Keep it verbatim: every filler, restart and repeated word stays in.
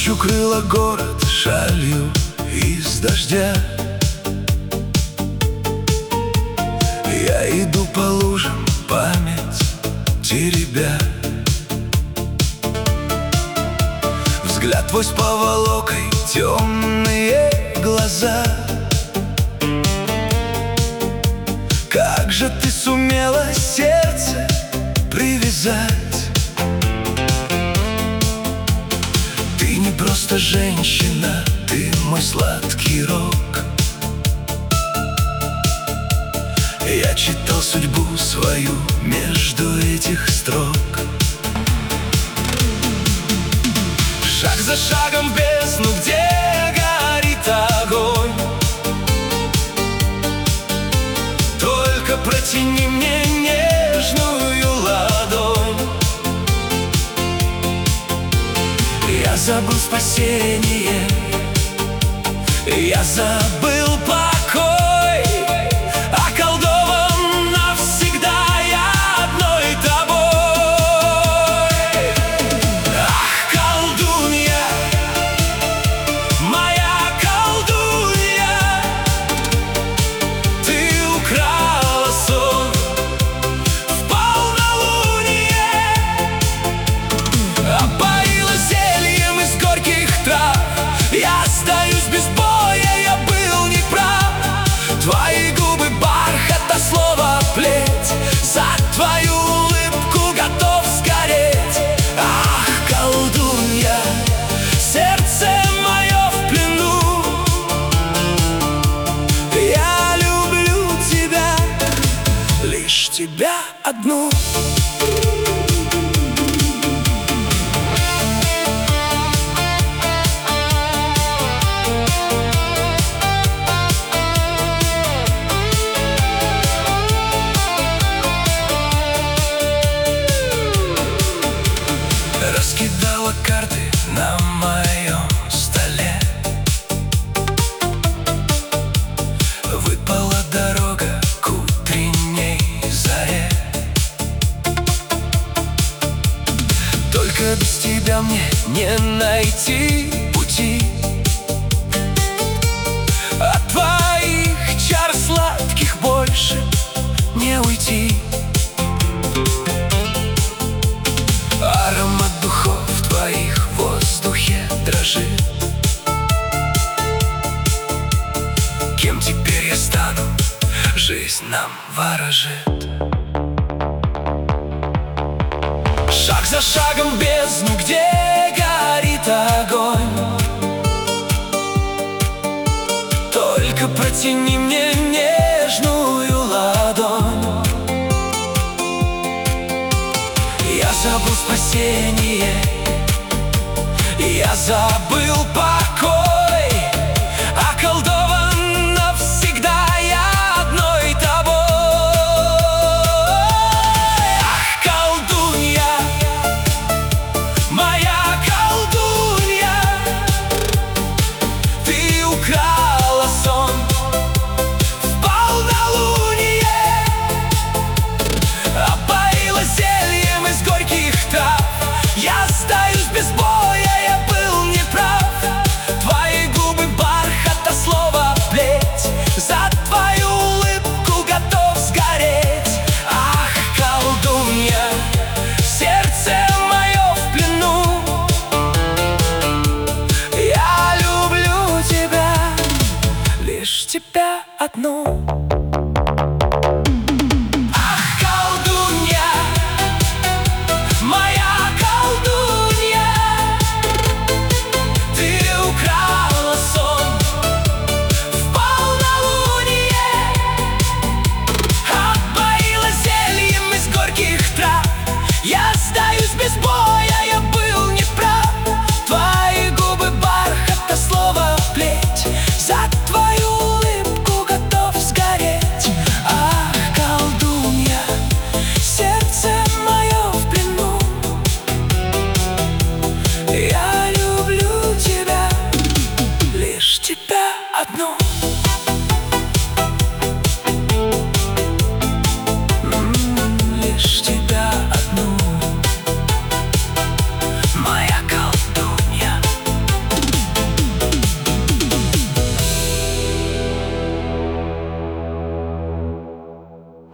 Ночь укрыла город шалью из дождя. Я иду по лужам, память теребя. Взгляд твой с поволокой, темные глаза. Как же ты сумела сердце привязать? Ты не просто женщина, ты мой сладкий рок. Я читал судьбу свою между этих строк. Шаг за шагом в бездну, где горит огонь. Только протяни мне нежную ладонь. Я забыл спасение, я забыл покой, околдован навсегда я одной тобой. Ах, колдунья, моя колдунья, ты украла сон в полнолуние, опоила зельем из горьких трав. Я остаюсь без боя, я был неправ. Твои губы бархат, а слово плеть. За твою улыбку готов сгореть. Ах, колдунья, сердце мое в плену. Я люблю тебя, лишь тебя одну. Раскидала карты на моем столе. Выпала дорога к утренней заре. Только без тебя мне не найти пути. От твоих чар сладких больше не уйти. Аромат духов твоих в воздухе дрожит. Кем теперь я стану, жизнь нам ворожит. Шаг за шагом в бездну, где горит огонь. Только протяни мне нежную ладонь. Я забыл спасение, я забыл покой, околдован навсегда я одной тобой. Ах, колдунья, моя колдунья, ты украла сон в полнолуние, опоила зельем из горьких трав. Я остаюсь без боя, я был неправ. Твои губы бархат, а слово плеть. За твою улыбку готов сгореть. Ах, колдунья, сердце мое в плену. Я люблю тебя, лишь тебя одну. Я остаюсь без боя, я был неправ. Твои губы бархат, а слово плеть. За твою улыбку готов сгореть. Ах, колдунья, сердце мое в плену. Я люблю тебя, лишь тебя одну.